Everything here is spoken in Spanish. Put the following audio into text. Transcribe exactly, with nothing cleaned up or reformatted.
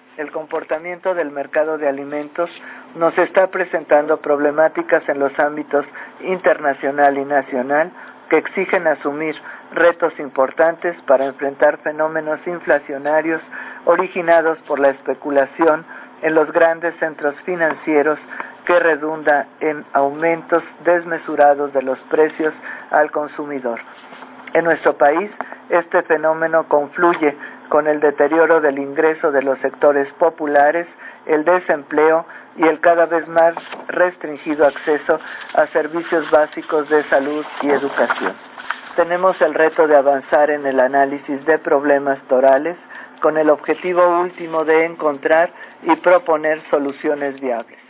el comportamiento del mercado de alimentos nos está presentando problemáticas en los ámbitos internacional y nacional que exigen asumir retos importantes para enfrentar fenómenos inflacionarios originados por la especulación en los grandes centros financieros que redunda en aumentos desmesurados de los precios al consumidor. En nuestro país, este fenómeno confluye con el deterioro del ingreso de los sectores populares, el desempleo y el cada vez más restringido acceso a servicios básicos de salud y educación. Tenemos el reto de avanzar en el análisis de problemas torales con el objetivo último de encontrar y proponer soluciones viables.